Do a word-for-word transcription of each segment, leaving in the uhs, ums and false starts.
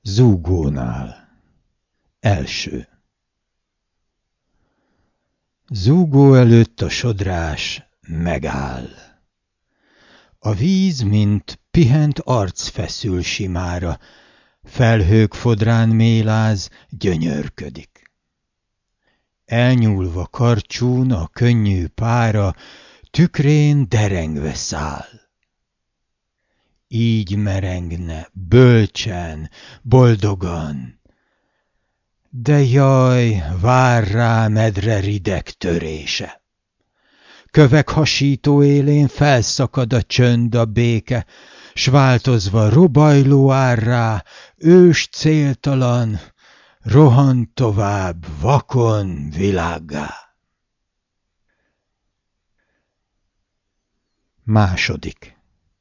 Zúgónál. Első. Zúgó előtt a sodrás megáll. A víz, mint pihent arc feszül simára, felhők fodrán méláz, gyönyörködik. Elnyúlva karcsún a könnyű pára, tükrén derengve száll. Így merengne, bölcsen, boldogan, de jaj, vár rá medre rideg törése. Kövek hasító élén felszakad a csönd, a béke, s változva robajló árrá, ős céltalan, rohan tovább vakon világgá. Második.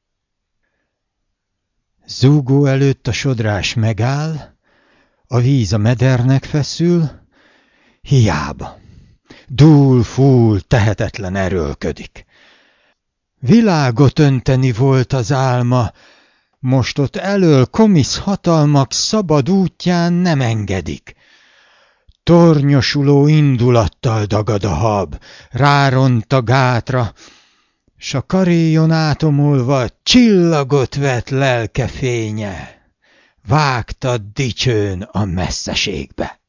Zúgó előtt a sodrás megáll, a víz a medernek feszül, hiába. Dúl, fúl, tehetetlen erőlködik. Világot önteni volt az álma, most ott elöl komisz hatalmak szabad útján nem engedik. Tornyosuló indulattal dagad a hab, ráront a gátra, s a karéjon átomolva csillagot vet lelke fénye, vágta dicsőn a messzeségbe.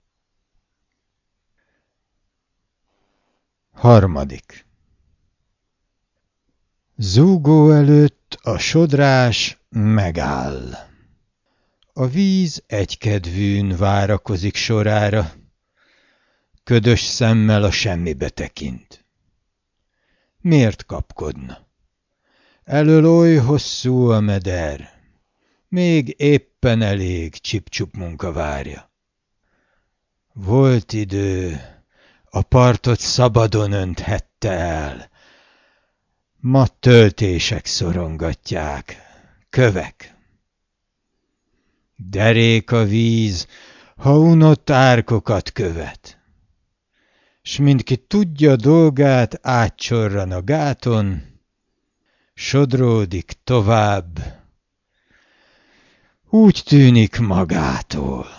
Harmadik. Zúgó előtt a sodrás megáll. A víz egykedvűn várakozik sorára, ködös szemmel a semmibe tekint. Miért kapkodna? Elől oly hosszú a meder, még éppen elég csip-csup munka várja. Volt idő, a partot szabadon önthette el, ma töltések szorongatják, kövek. Derék a víz, ha unott árkokat követ, s mindki tudja dolgát, átcsorran a gáton, sodródik tovább, úgy tűnik magától.